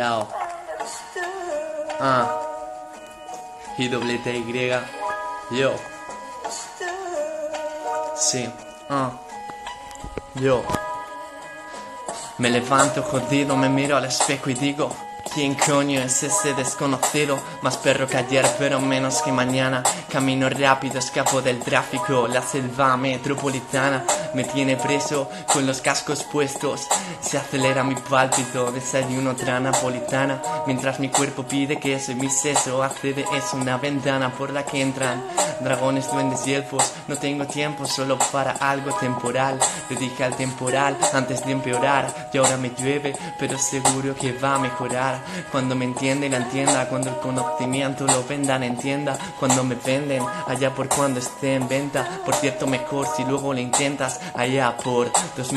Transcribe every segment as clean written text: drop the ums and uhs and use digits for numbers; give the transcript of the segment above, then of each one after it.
Yao. IWTY. Yo. Sí. Yo. Me levanto jodido, me miro al espejo y digo: ¿quién coño es ese desconocido? Más perro que ayer, pero menos que mañana. Camino rápido, escapo del tráfico. La selva metropolitana me tiene preso con los cascos puestos. Se acelera mi pálpito, desayuno otra napolitana, mientras mi cuerpo pide queso y mi seso hace de eso una ventana por la que entran dragones, duendes y elfos. No tengo tiempo solo para algo temporal. Le dije al temporal antes de empeorar, y ahora me llueve, pero seguro que va a mejorar. Cuando me entienda y la entienda, cuando el conocimiento lo vendan en tienda, cuando me venden, allá por cuando esté en venta. Por cierto, mejor si luego lo intentas, allá por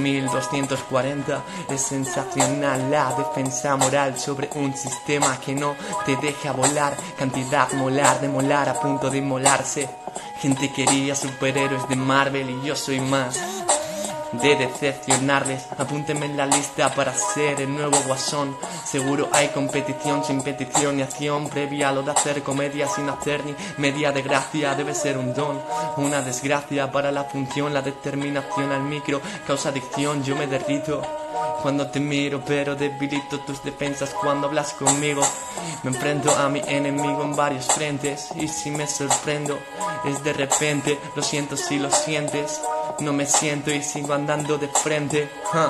2240. Es sensacional la defensa moral sobre un sistema que no te deja volar. Cantidad molar de molar a punto de inmolarse. Gente quería superhéroes de Marvel y yo soy más de decepcionarles. Apúntenme en la lista para ser el nuevo Guasón. Seguro hay competición sin petición ni acción previa a lo de hacer comedia sin hacer ni media de gracia. Debe ser un don, una desgracia para la función. La determinación al micro causa adicción. Yo me derrito cuando te miro, pero debilito tus defensas cuando hablas conmigo. Me enfrento a mi enemigo en varios frentes, y si me sorprendo es de repente. Lo siento si lo sientes, no me siento y sigo andando de frente.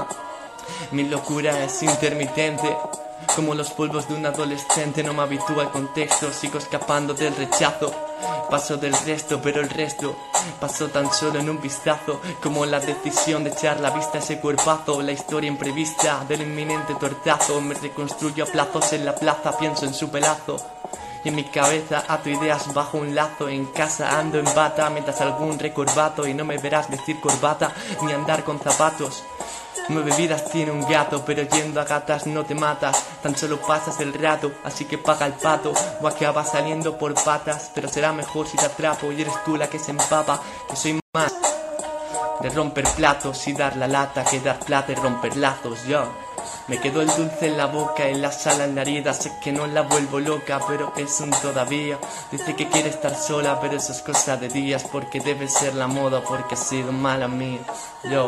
Mi locura es intermitente, como los polvos de un adolescente. No me habitúo al contexto, sigo escapando del rechazo. Paso del resto, pero el resto pasó tan solo en un vistazo, como la decisión de echar la vista a ese cuerpazo. La historia imprevista del inminente tortazo. Me reconstruyo a plazos en la plaza, pienso en su pelazo. Y en mi cabeza ato ideas bajo un lazo. En casa ando en bata mientras algún recorbato, y no me verás vestir corbata ni andar con zapatos. 9 vidas tiene un gato, pero yendo a gatas no te matas, tan solo pasas el rato, así que paga el pato o acabas saliendo por patas. Pero será mejor si te atrapo y eres tú la que se empapa, que soy más de romper platos y dar la lata que dar plata y romper lazos. Yo me quedo el dulce en la boca y la sal en la herida. Sé que no la vuelvo loca, pero es un todavía. Dice que quiere estar sola, pero eso es cosa de días, porque debe ser la moda, porque ha sido mala mía. Yo.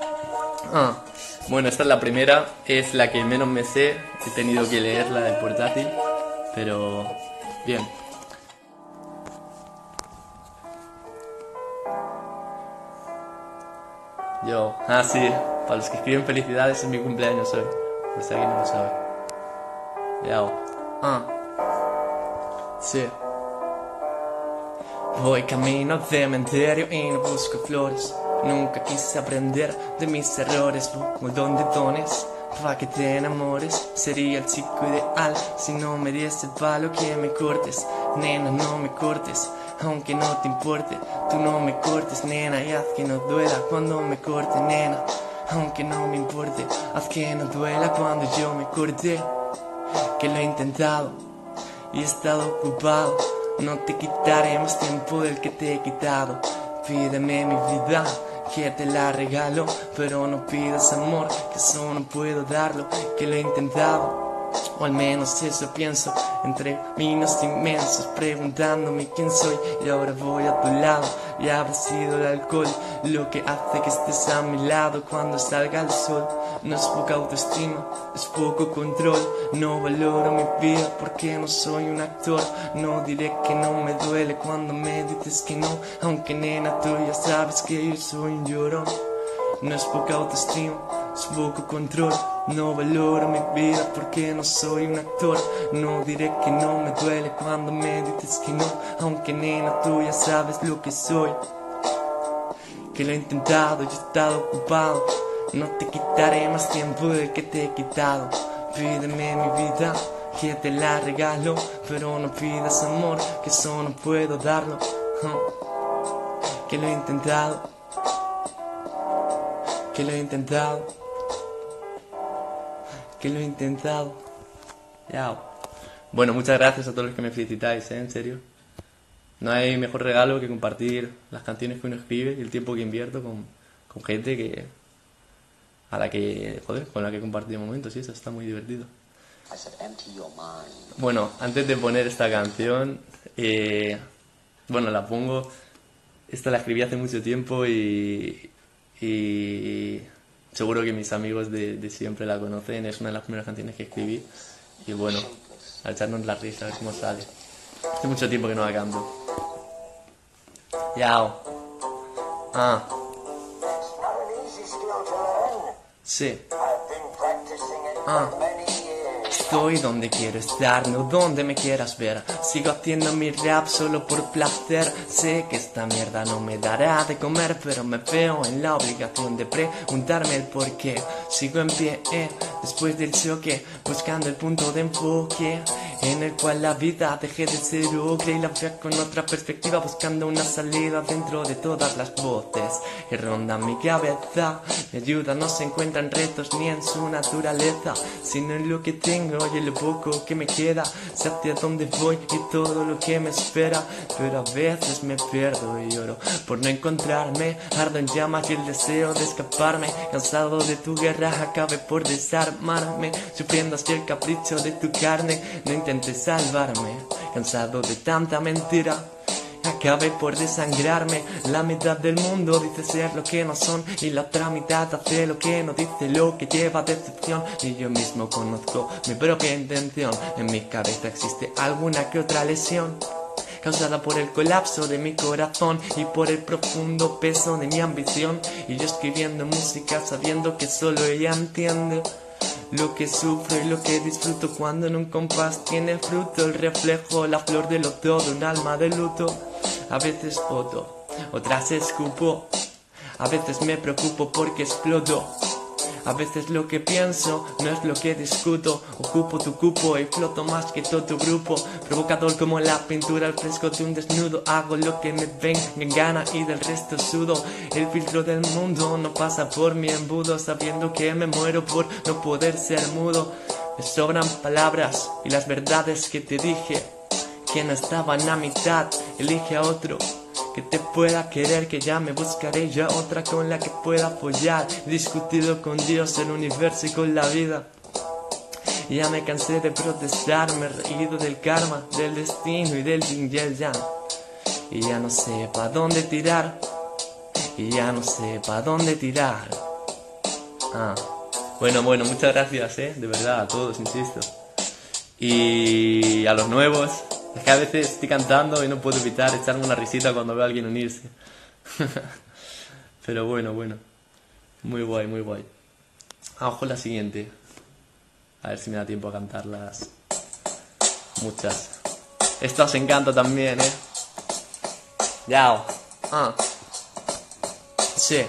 Bueno, esta es la primera, es la que menos me sé. He tenido que leerla del portátil, pero bien. Yo, sí, para los que escriben felicidades, es mi cumpleaños hoy, por si alguien no lo sabe. Yo, sí. Voy camino al cementerio y no busco flores. Nunca quise aprender de mis errores. Busco donde dones pa' que te enamores. Sería el chico ideal si no me diese el palo que me cortes. Nena, no me cortes, aunque no te importe. Tú no me cortes, nena, y haz que no duela cuando me corte, nena. Aunque no me importe, haz que no duela cuando yo me corte. Que lo he intentado y he estado ocupado. No te quitaré más tiempo del que te he quitado. Pídeme mi vida, que te la regalo, pero no pidas amor, que eso no puedo darlo. Que lo he intentado, o al menos eso pienso, entre caminos inmensos, preguntándome quién soy. Y ahora voy a tu lado, y habrá sido el alcohol lo que hace que estés a mi lado cuando salga el sol. No es poca autoestima, es poco control. No valoro mi vida porque no soy un actor. No diré que no me duele cuando me dices que no, aunque nena tú ya sabes que yo soy un llorón. No es poca autoestima, es poco control. No valoro mi vida porque no soy un actor. No diré que no me duele cuando me dices que no, aunque nena tú ya sabes lo que soy. Que lo he intentado y he estado ocupado. No te quitaré más tiempo del que te he quitado. Pídeme mi vida, que te la regalo, pero no pidas amor, que eso no puedo darlo. Que lo he intentado, que lo he intentado, que lo he intentado. Yao. Bueno, muchas gracias a todos los que me felicitáis, en serio. No hay mejor regalo que compartir las canciones que uno escribe y el tiempo que invierto con gente a la que, joder, con la que he compartido momentos, y eso está muy divertido. Bueno, antes de poner esta canción, bueno, la pongo. Esta la escribí hace mucho tiempo y seguro que mis amigos de siempre la conocen. Es una de las primeras canciones que escribí. Y bueno, a echarnos la risa, a ver cómo sale. Hace mucho tiempo que no la canto. Yao. Ah. Sí. Ah. Estoy donde quiero estar, no donde me quieras ver. Sigo haciendo mi rap solo por placer. Sé que esta mierda no me dará de comer, pero me veo en la obligación de preguntarme el por qué. Sigo en pie, después del choque, buscando el punto de enfoque en el cual la vida deje de ser ocre y la vea con otra perspectiva, buscando una salida dentro de todas las voces que rondan mi cabeza. Mi ayuda no se encuentra en retos ni en su naturaleza, sino en lo que tengo y en lo poco que me queda. Sé hacia dónde voy y todo lo que me espera, pero a veces me pierdo y lloro por no encontrarme. Ardo en llamas y el deseo de escaparme, cansado de tu guerra, acabé por desarmarme, sufriendo así el capricho de tu carne. No intentes salvarme, cansado de tanta mentira, acabé por desangrarme. La mitad del mundo dice ser lo que no son y la otra mitad hace lo que no dice, lo que lleva a decepción. Y yo mismo conozco mi propia intención. En mi cabeza existe alguna que otra lesión causada por el colapso de mi corazón y por el profundo peso de mi ambición. Y yo escribiendo música sabiendo que solo ella entiende lo que sufro y lo que disfruto cuando en un compás tiene fruto el reflejo, la flor de lo todo, un alma de luto. A veces foto, otras escupo, a veces me preocupo porque exploto. A veces lo que pienso no es lo que discuto. Ocupo tu cupo y floto más que todo tu grupo. Provocador como la pintura al fresco de un desnudo. Hago lo que me venga en gana y del resto sudo. El filtro del mundo no pasa por mi embudo, sabiendo que me muero por no poder ser mudo. Me sobran palabras y las verdades que te dije que no estaban a mitad. Elige a otro que te pueda querer, que ya me buscaré yo otra con la que pueda apoyar. He discutido con Dios, el universo y con la vida. Y ya me cansé de protestar, me he reído del karma, del destino y del yin y el yang. Y ya no sé pa' dónde tirar, y ya no sé pa' dónde tirar. Bueno, muchas gracias, de verdad, a todos, insisto. Y a los nuevos. Es que a veces estoy cantando y no puedo evitar echarme una risita cuando veo a alguien unirse. Pero bueno. Muy guay, muy guay. Vamos con la siguiente. A ver si me da tiempo a cantarlas. Muchas. Esta os encanta también, Yao. Sí.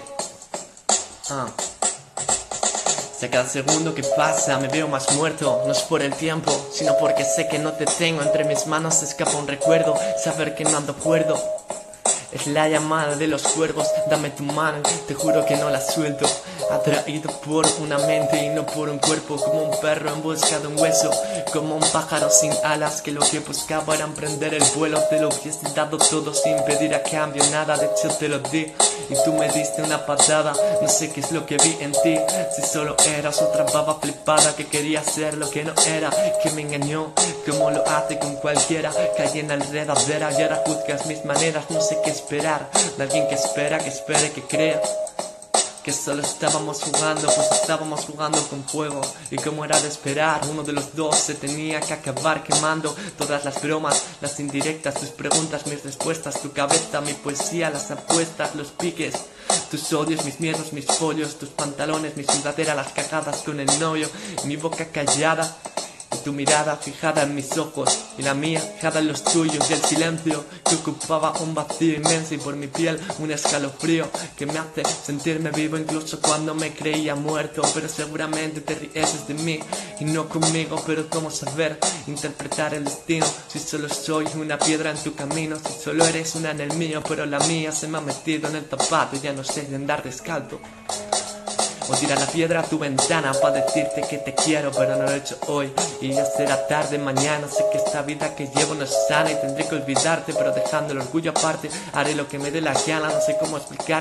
Sé cada segundo que pasa me veo más muerto. No es por el tiempo, sino porque sé que no te tengo. Entre mis manos se escapa un recuerdo, saber que no ando cuerdo. Es la llamada de los cuervos, dame tu mano, te juro que no la suelto. Atraído por una mente y no por un cuerpo, como un perro en busca de un hueso, como un pájaro sin alas que lo que buscaba era emprender el vuelo. Te lo hubiese dado todo sin pedir a cambio nada, de hecho te lo di y tú me diste una patada. No sé qué es lo que vi en ti, si solo eras otra baba flipada que quería ser lo que no era, que me engañó como lo hace con cualquiera. Caí en la enredadera y ahora juzgas mis maneras. No sé qué esperar de alguien que espera, que espere, que crea que solo estábamos jugando, pues estábamos jugando con fuego. Y como era de esperar, uno de los dos se tenía que acabar quemando. Todas las bromas, las indirectas, tus preguntas, mis respuestas, tu cabeza, mi poesía, las apuestas, los piques, tus odios, mis miedos, mis follos, tus pantalones, mi sudadera, las cagadas con el novio, mi boca callada y tu mirada fijada en mis ojos y la mía fijada en los tuyos, y el silencio que ocupaba un vacío inmenso y por mi piel un escalofrío que me hace sentirme vivo incluso cuando me creía muerto. Pero seguramente te ríes de mí y no conmigo, pero cómo saber interpretar el destino si solo soy una piedra en tu camino, si solo eres una en el mío, pero la mía se me ha metido en el zapato y ya no sé de andar descalzo. O tirar la piedra a tu ventana para decirte que te quiero, pero no lo he hecho hoy y ya será tarde mañana. Sé que esta vida que llevo no es sana y tendré que olvidarte, pero dejando el orgullo aparte haré lo que me dé la gana. No sé cómo explicarte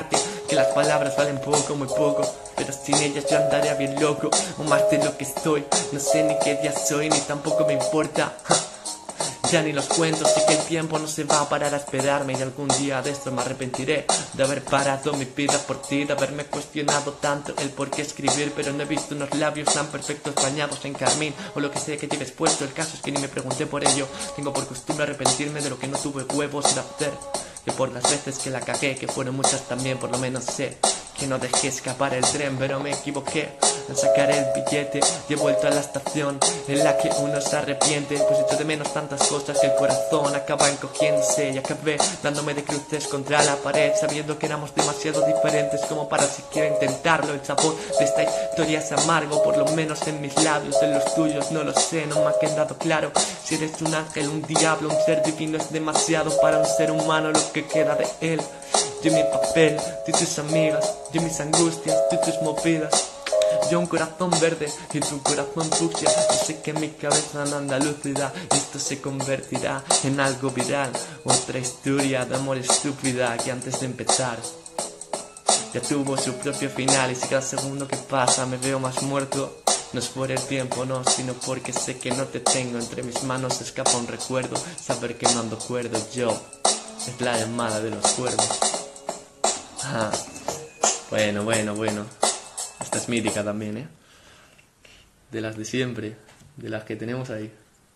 que las palabras valen poco, muy poco, pero sin ellas yo andaría bien loco, o más de lo que estoy. No sé ni qué día soy, ni tampoco me importa. Ya ni los cuento, sé que el tiempo no se va a parar a esperarme, y algún día de esto me arrepentiré de haber parado mi vida por ti, de haberme cuestionado tanto el por qué escribir, pero no he visto unos labios tan perfectos bañados en carmín, o lo que sea que lleves puesto. El caso es que ni me pregunté por ello. Tengo por costumbre arrepentirme de lo que no tuve huevos de hacer, que por las veces que la cagué, que fueron muchas también, por lo menos sé que no dejé escapar el tren, pero me equivoqué al sacar el billete y he vuelto a la estación en la que uno se arrepiente, pues echo de menos tantas cosas que el corazón acaba encogiéndose, y acabé dándome de cruces contra la pared, sabiendo que éramos demasiado diferentes como para siquiera intentarlo. El sabor de esta historia es amargo, por lo menos en mis labios, en los tuyos no lo sé, no me ha quedado claro si eres un ángel, un diablo, un ser divino. Es demasiado para un ser humano lo que queda de él. Yo mi papel, tú tus amigas, yo mis angustias, tú tus movidas. Yo un corazón verde y tu corazón fucsia. Yo sé que mi cabeza no anda lúcida, esto se convertirá en algo viral. Otra historia de amor estúpida que antes de empezar ya tuvo su propio final, y si cada segundo que pasa me veo más muerto, no es por el tiempo, no, sino porque sé que no te tengo. Entre mis manos escapa un recuerdo, saber que no ando cuerdo. Yo, es la llamada de los cuervos. Ah, bueno. Esta es mítica también, ¿eh? De las de siempre, de las que tenemos ahí.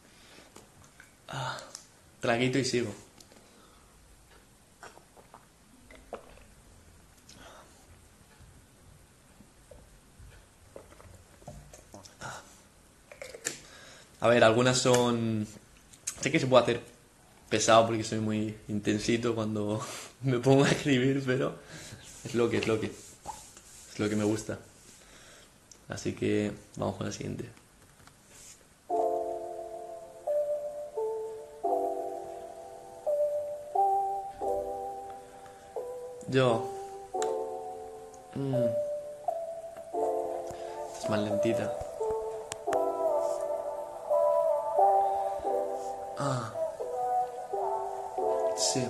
Traguito y sigo. A ver, algunas son... Sé que se puede hacer pesado porque soy muy intensito cuando me pongo a escribir, pero es lo que me gusta. Así que vamos con la siguiente. Yo... Esta es más lentita. Sí.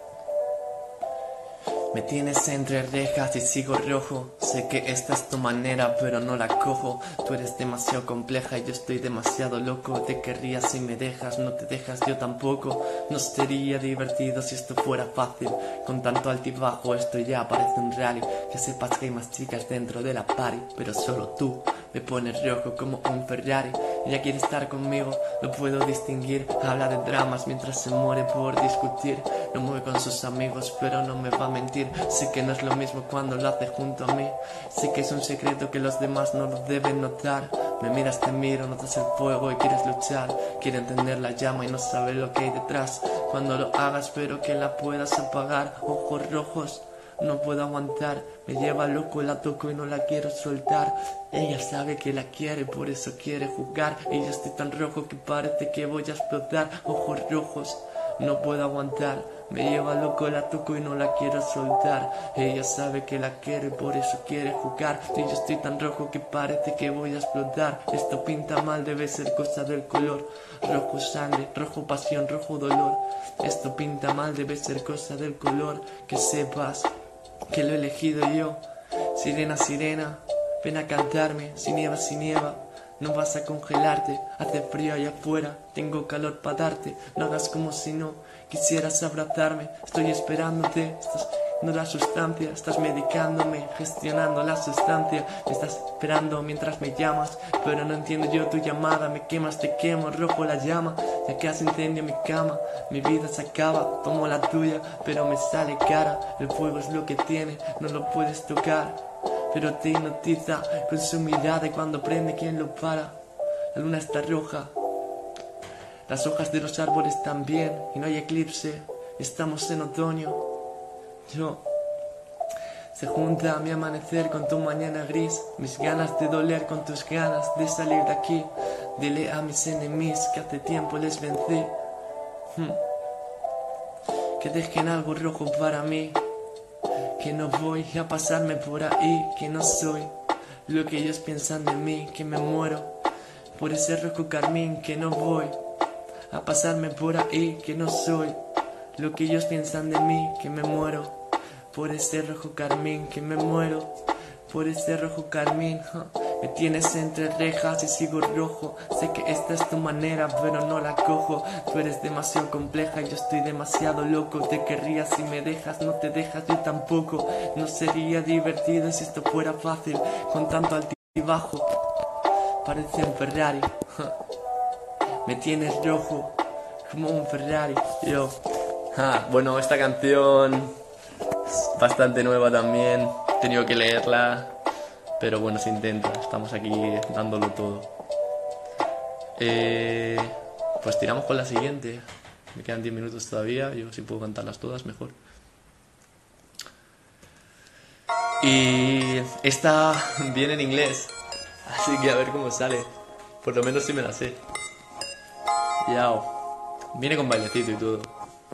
Me tienes entre rejas y sigo rojo. Sé que esta es tu manera, pero no la cojo. Tú eres demasiado compleja y yo estoy demasiado loco. Te querría si me dejas, no te dejas yo tampoco. No sería divertido si esto fuera fácil. Con tanto altibajo esto ya parece un rally. Que sepas que hay más chicas dentro de la party, pero solo tú me pones rojo como un Ferrari. Ella quiere estar conmigo, lo puedo distinguir. Habla de dramas mientras se muere por discutir. Lo mueve con sus amigos, pero no me va a mentir. Sé que no es lo mismo cuando lo hace junto a mí. Sé que es un secreto que los demás no lo deben notar. Me miras, te miro, notas el fuego y quieres luchar. Quiere encender la llama y no sabe lo que hay detrás. Cuando lo hagas, espero que la puedas apagar. Ojos rojos, no puedo aguantar, me lleva loco, la toco y no la quiero soltar. Ella sabe que la quiere, por eso quiere jugar. Y yo estoy tan rojo que parece que voy a explotar. Ojos rojos, no puedo aguantar, me lleva loco, la toco y no la quiero soltar. Ella sabe que la quiere, por eso quiere jugar. Y yo estoy tan rojo que parece que voy a explotar. Esto pinta mal, debe ser cosa del color. Rojo sangre, rojo pasión, rojo dolor. Esto pinta mal, debe ser cosa del color. Que sepas que lo he elegido yo. Sirena, sirena, ven a cantarme. Si nieva, si nieva, no vas a congelarte. Hace frío allá afuera, tengo calor para darte. No hagas como si no quisieras abrazarme. Estoy esperándote, estás no la sustancia, estás medicándome, gestionando la sustancia. Me estás esperando mientras me llamas, pero no entiendo yo tu llamada. Me quemas, te quemo, rojo la llama. Ya que hace incendio mi cama, mi vida se acaba. Tomo la tuya, pero me sale cara. El fuego es lo que tiene, no lo puedes tocar, pero te hipnotiza con su mirada. Y cuando prende, ¿quién lo para? La luna está roja, las hojas de los árboles también, y no hay eclipse, estamos en otoño. Yo, se junta mi amanecer con tu mañana gris, mis ganas de doler con tus ganas de salir de aquí. Dile a mis enemigos que hace tiempo les vencí, que dejen algo rojo para mí, que no voy a pasarme por ahí, que no soy lo que ellos piensan de mí, que me muero por ese rojo carmín, que no voy a pasarme por ahí, que no soy lo que ellos piensan de mí, que me muero por ese rojo carmín que me muero. Por ese rojo carmín, me tienes entre rejas y sigo rojo. Sé que esta es tu manera, pero no la cojo. Tú eres demasiado compleja, yo estoy demasiado loco. Te querría si me dejas, no te dejas, yo tampoco. No sería divertido si esto fuera fácil, con tanto altibajo. Parece un Ferrari, me tienes rojo, como un Ferrari, yo. Bueno, esta canción es bastante nueva también. He tenido que leerla, pero bueno, se intenta. Estamos aquí dándolo todo. Pues tiramos con la siguiente. Me quedan 10 minutos todavía. Yo si puedo cantarlas todas, mejor. Y esta viene en inglés, así que a ver cómo sale. Por lo menos si me la sé. Yao. Viene con bailecito y todo.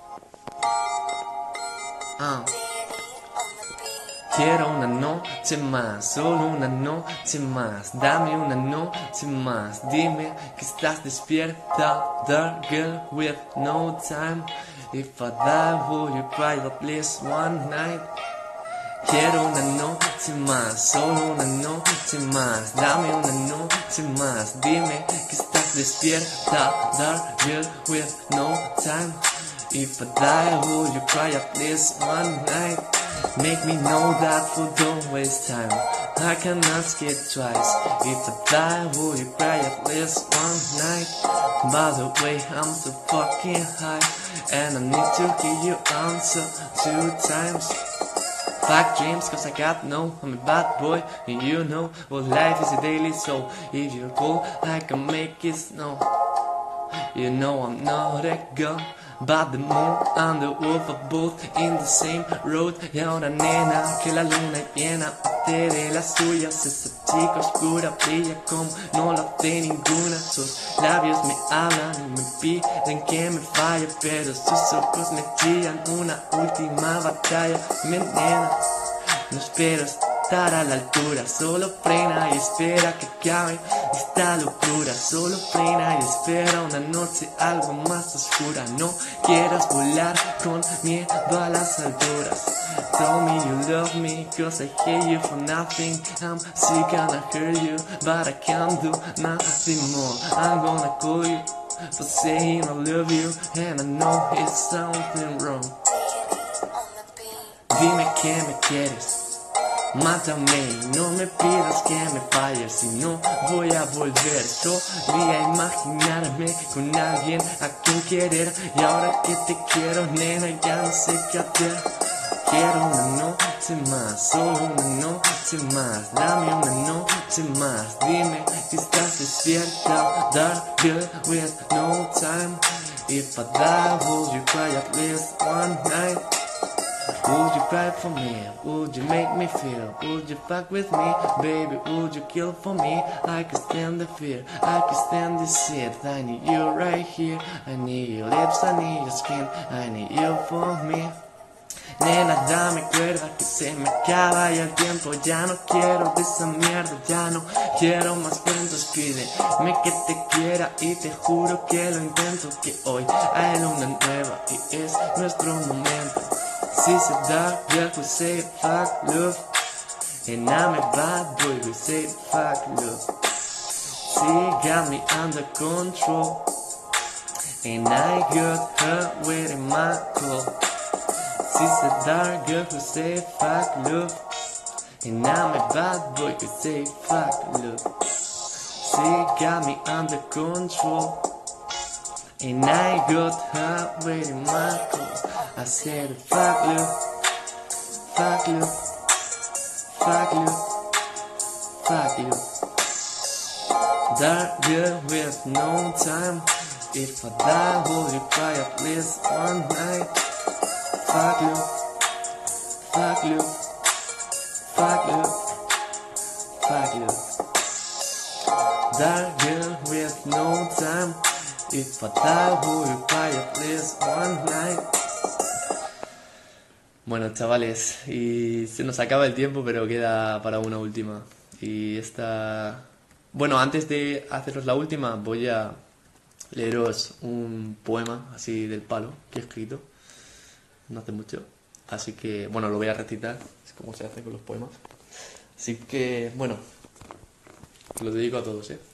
Quiero una noche más, solo una noche más. Dame una noche más. Dime que estás despierta, the girl with no time. If I die, will you cry at least one night? Quiero una noche más, solo una noche más. Dame una noche más. Dime que estás despierta, the girl with no time. If I die, will you cry at least one night? Make me know that fool, don't waste time. I can ask it twice. If I die, will you cry at least one night? By the way, I'm so fucking high, and I need to hear you answer 2 times. Fuck dreams, cause I got no, I'm a bad boy, and you know, well life is a daily, so if you're cold, I can make it snow. You know I'm not a gun, but the moon and the wolf are both in the same road. Y ahora nena, que la luna es llena, te de las suyas. Esa chica oscura brilla como no la hace ninguna. Sus labios me hablan y me piden que me falle, pero sus ojos me chillan una última batalla. Mi nena, no espero estar a la altura, solo frena y espera que acabe esta locura. Solo frena y espera una noche algo más oscura. No quieras volar con miedo a las alturas. Tell me you love me, cause I hate you for nothing. I'm sick and I hurt you, but I can't do nothing more. I'm gonna call you for saying I love you, and I know it's something wrong. Dime que me quieres, mátame, no me pidas que me falles, si no voy a volver. Solía imaginarme con alguien a quien querer, y ahora que te quiero, nena, ya no sé qué hacer. Quiero una noche más, solo una noche más. Dame una noche más, dime que estás despierta, dark girl with no time. If I die, would you cry at least one night? Would you cry for me? Would you make me feel? Would you fuck with me? Baby, would you kill for me? I can stand the fear, I can stand the shit. I need you right here, I need your lips, I need your skin, I need you for me. Nena, dame cuerda que se me acaba ya el tiempo. Ya no quiero de esa mierda, ya no quiero más cuentos. Pídeme que te quiera y te juro que lo intento. Que hoy hay luna nueva y es nuestro momento. Si se da, girl, we say fuck love. And I'm a bad boy, we say fuck love. She got me under control, and I got her waiting my call. She's a dark girl who say fuck love, and I'm a bad boy who say fuck love. She got me under control, and I got her waiting my call. I said fuck love, fuck love, fuck love, fuck love. Dark girl with no time. If I die, will you cry at least one night? Fuck you, fuck you, fuck you, fuck you. Dark girl with no time. If I die, will you cry at least one night? Bueno, chavales, y se nos acaba el tiempo, pero queda para una última. Y esta... Bueno, antes de haceros la última, voy a leeros un poema así del palo que he escrito no hace mucho. Así que, bueno, lo voy a recitar, es como se hace con los poemas. Así que, bueno, lo dedico a todos, ¿eh?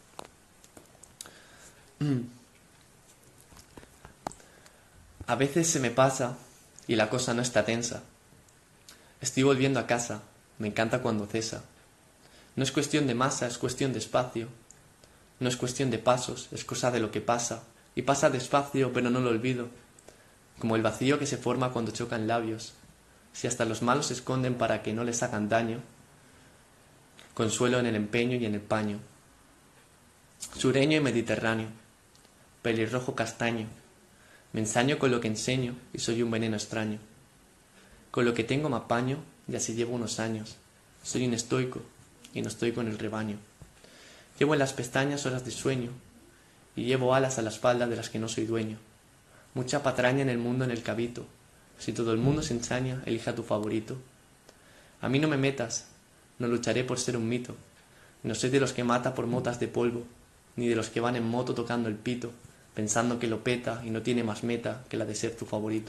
A veces se me pasa y la cosa no está tensa. Estoy volviendo a casa, me encanta cuando cesa. No es cuestión de masa, es cuestión de espacio. No es cuestión de pasos, es cosa de lo que pasa. Y pasa despacio, pero no lo olvido. Como el vacío que se forma cuando chocan labios. Si hasta los malos se esconden para que no les hagan daño. Consuelo en el empeño y en el paño. Sureño y mediterráneo. Pelirrojo castaño. Me ensaño con lo que enseño y soy un veneno extraño. Con lo que tengo me apaño y así llevo unos años. Soy un estoico y no estoy con el rebaño. Llevo en las pestañas horas de sueño y llevo alas a la espalda de las que no soy dueño. Mucha patraña en el mundo en el que habito. Si todo el mundo se ensaña, elige a tu favorito. A mí no me metas, no lucharé por ser un mito. No soy de los que mata por motas de polvo, ni de los que van en moto tocando el pito, pensando que lo peta y no tiene más meta que la de ser tu favorito.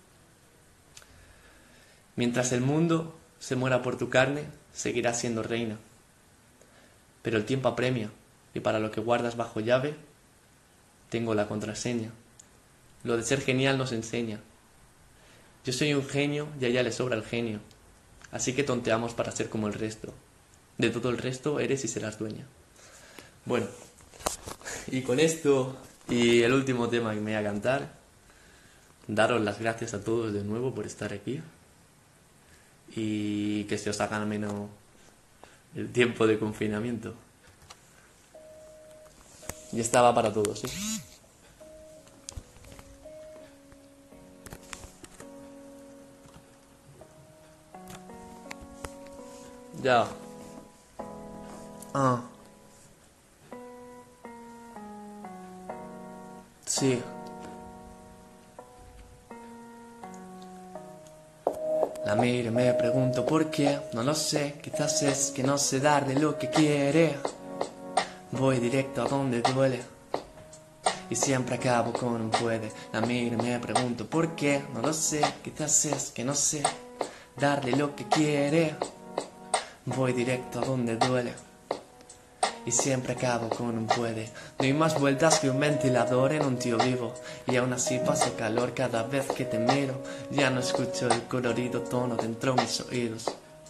Mientras el mundo se muera por tu carne, seguirás siendo reina. Pero el tiempo apremia, y para lo que guardas bajo llave, tengo la contraseña. Lo de ser genial nos enseña. Yo soy un genio y a ella le sobra el genio, así que tonteamos para ser como el resto. De todo el resto eres y serás dueña. Bueno, y con esto y el último tema que me voy a cantar, daros las gracias a todos de nuevo por estar aquí y que se os haga menos el tiempo de confinamiento. Y estaba para todos, ¿sí? Ya. Sí. La miro y me pregunto por qué, no lo sé, quizás es que no sé darle lo que quiere. Voy directo a donde duele y siempre acabo con un puede. La miro y me pregunto por qué, no lo sé, quizás es que no sé darle lo que quiere. Voy directo a donde duele y siempre acabo con un puede. Doy más vueltas que un ventilador en un tío vivo y aún así paso calor cada vez que te miro. Ya no escucho el colorido tono dentro de mis oídos,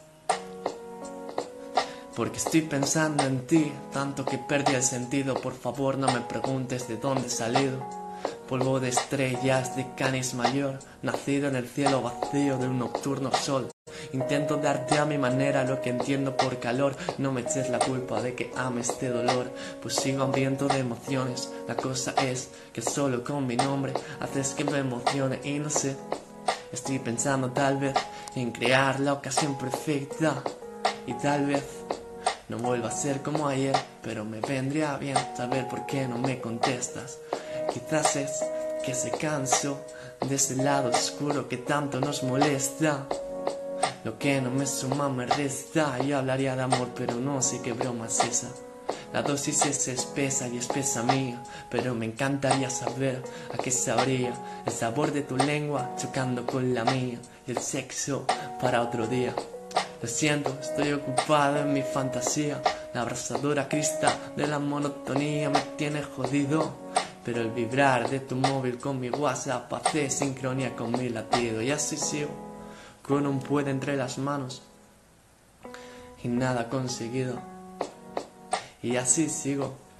porque estoy pensando en ti, tanto que perdí el sentido. Por favor no me preguntes de dónde he salido. Polvo de estrellas de Canis Mayor, nacido en el cielo vacío de un nocturno sol. Intento darte a mi manera lo que entiendo por calor. No me eches la culpa de que ame este dolor, pues sigo hambriento de emociones. La cosa es que solo con mi nombre haces que me emocione y no sé. Estoy pensando tal vez en crear la ocasión perfecta y tal vez no vuelva a ser como ayer, pero me vendría bien saber por qué no me contestas. Quizás es que se canso de ese lado oscuro que tanto nos molesta. Lo que no me suma me resta. Yo hablaría de amor, pero no sé qué broma es esa. La dosis es espesa y espesa mía, pero me encantaría saber a qué sabría el sabor de tu lengua chocando con la mía, y el sexo para otro día. Lo siento, estoy ocupado en mi fantasía. La abrasadora crista de la monotonía me tiene jodido, pero el vibrar de tu móvil con mi WhatsApp hace sincronía con mi latido. Y así sigo, con un puede entre las manos y nada conseguido. Y así sigo,